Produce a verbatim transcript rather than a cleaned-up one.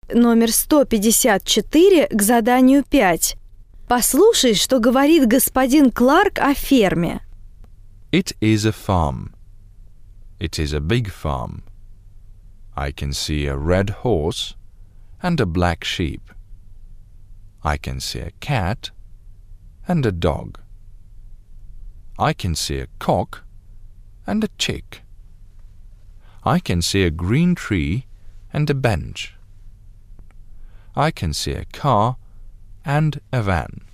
номер сто пятьдесят четыре к заданию пять. Послушай, что говорит господин Кларк о ферме. It is a farm. It is a big farm. I can see a red horse and a black sheep. I can see a cat and a dog. I can see a cock and a chick. I can see a green tree and a bench. I can see a car and a van.